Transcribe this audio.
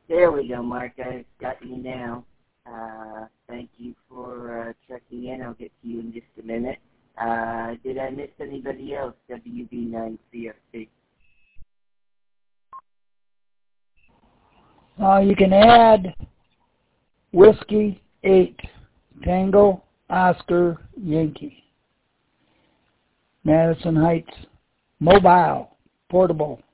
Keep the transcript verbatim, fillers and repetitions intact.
There we go, Mark. I've got you now. Uh, thank you for uh, checking in. I'll get to you in just a minute. Uh, did I miss anybody else? W B nine C F C. Uh, you can add Whiskey eight, Tango, Oscar, Yankee. Madison Heights, mobile, portable,